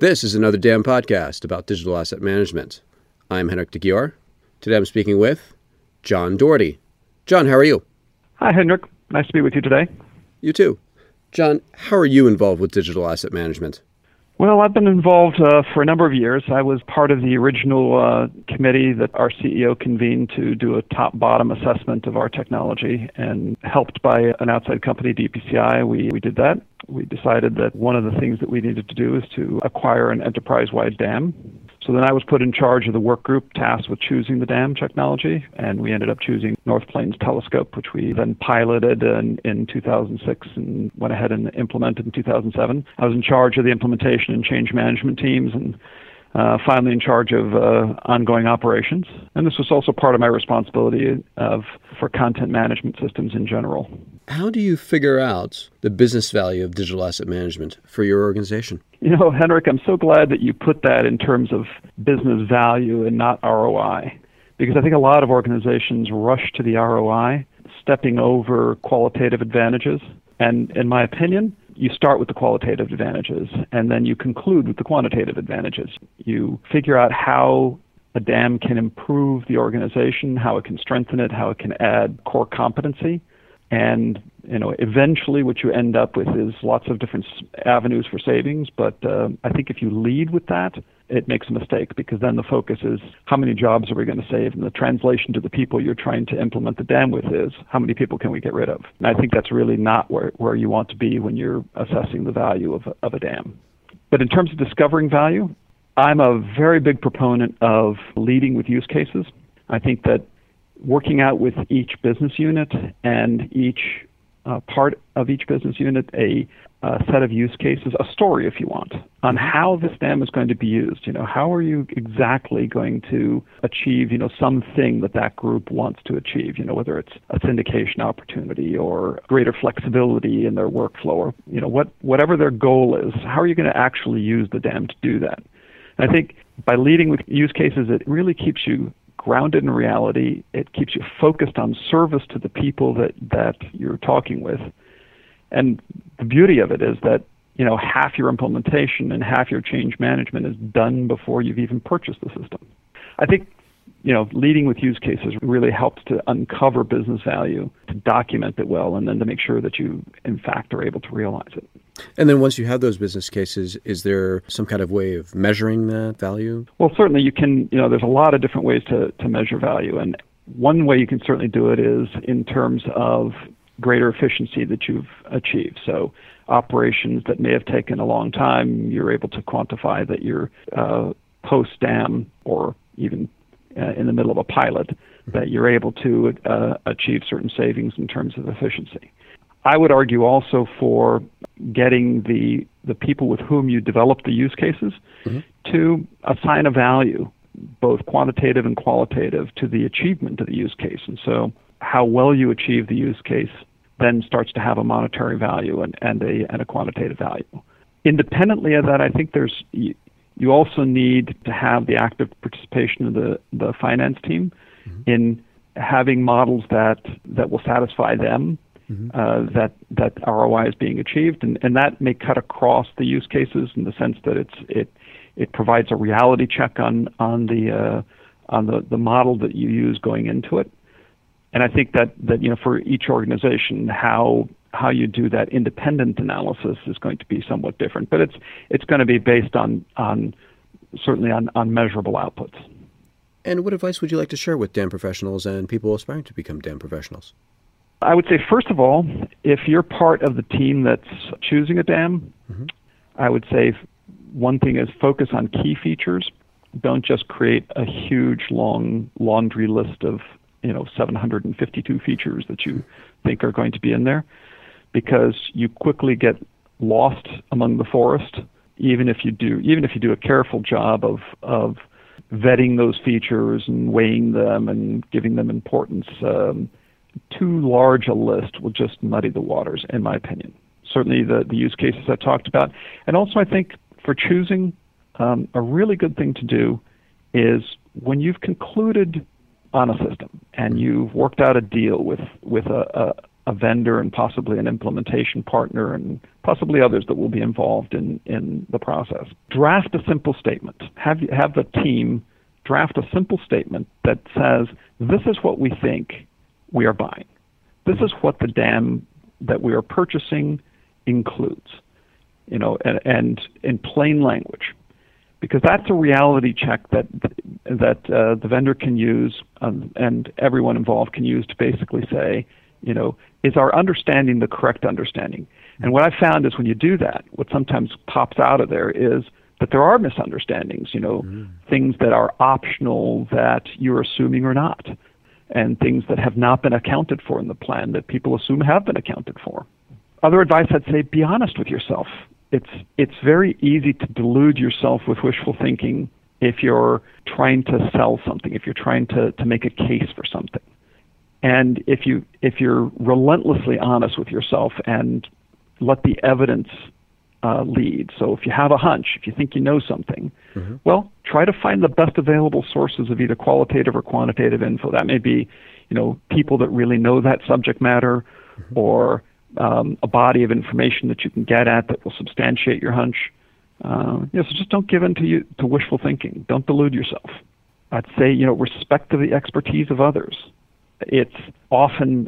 This is another DAM podcast about digital asset management. I'm Henrik de Gior. Today I'm speaking with John Doherty. John, how are you? Hi, Henrik. Nice to be with you today. You too. John, how are you involved with digital asset management? Well, I've been involved for a number of years. I was part of the original committee that our CEO convened to do a top-bottom assessment of our technology, and helped by an outside company, DPCI, we did that. We decided that one of the things that we needed to do is to acquire an enterprise-wide DAM. So then I was put in charge of the work group tasked with choosing the DAM technology, and we ended up choosing North Plains Telescope, which we then piloted in 2006 and went ahead and implemented in 2007. I was in charge of the implementation and change management teams, and finally in charge of ongoing operations. And this was also part of my responsibility for content management systems in general. How do you figure out the business value of digital asset management for your organization? You know, Henrik, I'm so glad that you put that in terms of business value and not ROI, because I think a lot of organizations rush to the ROI, stepping over qualitative advantages. And in my opinion, you start with the qualitative advantages, and then you conclude with the quantitative advantages. You figure out how a DAM can improve the organization, how it can strengthen it, how it can add core competency. And, eventually what you end up with is lots of different avenues for savings. But I think if you lead with that, it makes a mistake, because then the focus is how many jobs are we going to save? And the translation to the people you're trying to implement the DAM with is how many people can we get rid of? And I think that's really not where you want to be when you're assessing the value of a DAM. But in terms of discovering value, I'm a very big proponent of leading with use cases. I think that working out with each business unit and each part of each business unit a set of use cases, a story if you want, on how this DAM is going to be used. How are you exactly going to achieve, something that group wants to achieve, whether it's a syndication opportunity or greater flexibility in their workflow, or, whatever their goal is, how are you going to actually use the DAM to do that? And I think by leading with use cases, it really keeps you grounded in reality. It keeps you focused on service to the people that you're talking with. And the beauty of it is that, half your implementation and half your change management is done before you've even purchased the system. I think, leading with use cases really helps to uncover business value, to document it well, and then to make sure that you, in fact, are able to realize it. And then once you have those business cases, is there some kind of way of measuring that value? Well, certainly you can, there's a lot of different ways to measure value. And one way you can certainly do it is in terms of greater efficiency that you've achieved. So operations that may have taken a long time, you're able to quantify that you're post-DAM or even in the middle of a pilot, that you're able to achieve certain savings in terms of efficiency. I would argue also for getting the people with whom you develop the use cases to assign a value, both quantitative and qualitative, to the achievement of the use case. And so how well you achieve the use case then starts to have a monetary value and a quantitative value. Independently of that, I think you also need to have the active participation of the finance team in having models that will satisfy them, that ROI is being achieved, and that may cut across the use cases in the sense that it provides a reality check on the model that you use going into it. And I think that for each organization, how you do that independent analysis is going to be somewhat different, but it's going to be based on certainly on measurable outputs. And what advice would you like to share with DAM professionals and people aspiring to become DAM professionals? I would say, first of all, if you're part of the team that's choosing a DAM, I would say one thing is focus on key features. Don't just create a huge, long laundry list of 752 features that you think are going to be in there, because you quickly get lost among the forest. Even if you do a careful job of vetting those features and weighing them and giving them importance, too large a list will just muddy the waters, in my opinion. Certainly the use cases I talked about. And also I think for choosing, a really good thing to do is when you've concluded on a system and you've worked out a deal with a vendor and possibly an implementation partner and possibly others that will be involved in the process. Draft a simple statement. Have the team draft a simple statement that says, this is what we think we are buying. This is what the dam that we are purchasing includes, and in plain language. Because that's a reality check that the vendor can use and everyone involved can use to basically say, is our understanding the correct understanding? And what I found is when you do that, what sometimes pops out of there is that there are misunderstandings, things that are optional that you're assuming are not, and things that have not been accounted for in the plan that people assume have been accounted for. Other advice I'd say, be honest with yourself. It's very easy to delude yourself with wishful thinking if you're trying to sell something, if you're trying to make a case for something. And if you're relentlessly honest with yourself and let the evidence lead. So if you have a hunch, if you think you know something, well, try to find the best available sources of either qualitative or quantitative info. That may be, people that really know that subject matter, or a body of information that you can get at that will substantiate your hunch. So just don't give in to wishful thinking. Don't delude yourself. I'd say, respect to the expertise of others. It's often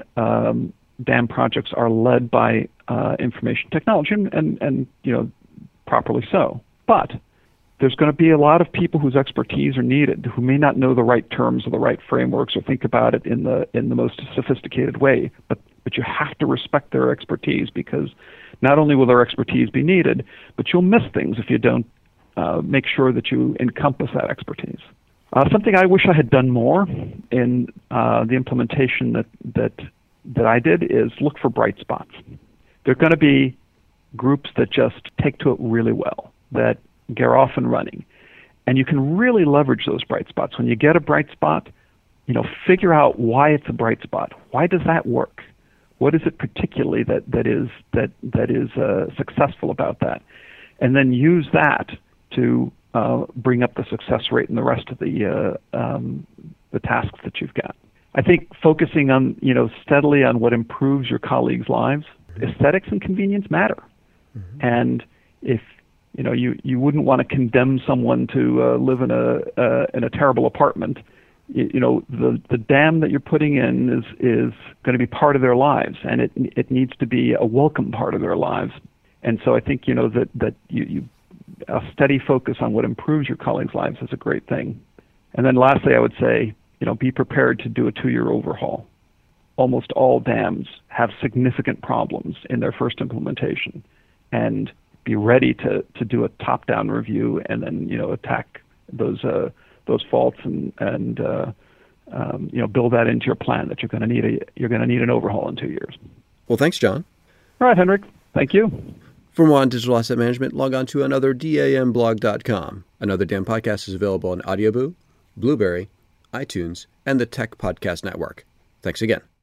dam projects are led by information technology, and properly so. But there's going to be a lot of people whose expertise are needed, who may not know the right terms or the right frameworks or think about it in the most sophisticated way. But you have to respect their expertise, because not only will their expertise be needed, but you'll miss things if you don't make sure that you encompass that expertise. Something I wish I had done more in the implementation that I did is look for bright spots. There are going to be groups that just take to it really well, that get off and running. And you can really leverage those bright spots. When you get a bright spot, figure out why it's a bright spot. Why does that work? What is it particularly that is successful about that? And then use that to bring up the success rate in the rest of the tasks that you've got. I think focusing on, steadily on what improves your colleagues' lives, aesthetics and convenience matter. And if you wouldn't want to condemn someone to live in a terrible apartment, the dam that you're putting in is going to be part of their lives, and it needs to be a welcome part of their lives. And so I think that you a steady focus on what improves your colleagues' lives is a great thing. And then lastly, I would say, be prepared to do a 2-year overhaul. Almost all dams have significant problems in their first implementation, and be ready to do a top-down review and then attack those faults and build that into your plan that you're going to need an overhaul in 2 years. Well, thanks, John. All right, Henrik. Thank you. For more on digital asset management, log on to another-damblog.com. Another Dam podcast is available on Audioboo, Blueberry, iTunes, and the Tech Podcast Network. Thanks again.